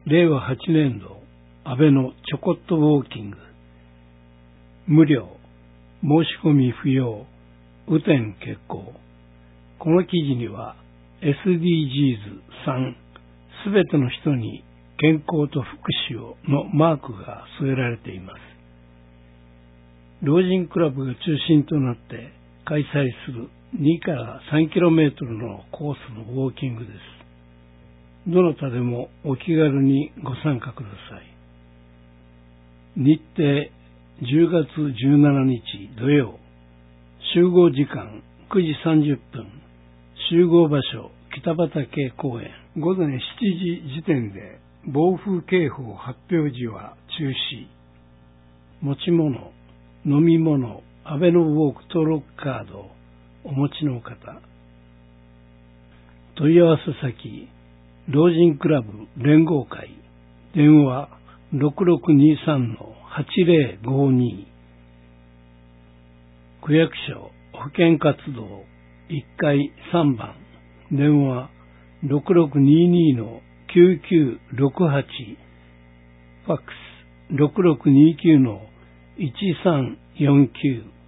令和8年度安倍のちょこっとウォーキング、無料、申し込み不要、雨天決行。この記事には SDGs3 すべての人に健康と福祉をのマークが添えられています。老人クラブが中心となって開催する2から3キロメートルのコースのウォーキングです。どなたでもお気軽にご参加ください。日程10月17日土曜、集合時間9時30分、集合場所北畠公園。午前7時時点で暴風警報発表時は中止。持ち物、飲み物、アベノウォーク登録カードをお持ちの方。問い合わせ先、老人クラブ連合会、電話6623-8052。区役所保健活動1階3番、電話6622-9968、ファックス6629-1349。